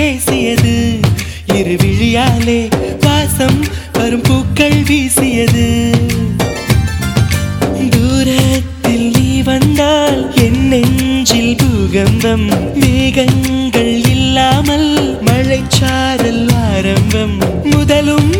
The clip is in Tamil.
பேசியது இரு விழியாலே வாசம் வரும் பூக்கள் வீசியது தூரத்தில் நீ வந்தால் என் நெஞ்சில் பூகம்பம் மேகங்கள் இல்லாமல் மழைச்சாரல் ஆரம்பம் முதலும்